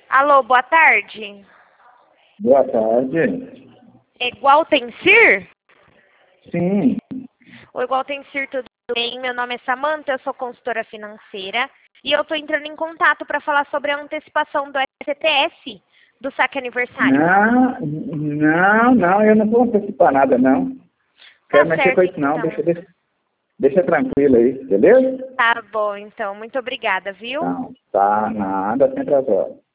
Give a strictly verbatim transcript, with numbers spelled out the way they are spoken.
Alô, boa tarde. Boa tarde. É igual Tencir? Sim. Oi, igual Tencir, tudo bem? Meu nome é Samanta, eu sou consultora financeira e eu estou entrando em contato para falar sobre a antecipação do S T S, do saque aniversário. Não, não, não, eu não vou antecipar nada, não. Tá Quero mexer certo, com isso, não. então. Deixa, deixa, deixa tranquilo aí, beleza? Tá bom, então. Muito obrigada, viu? Não, tá nada, sempre as horas.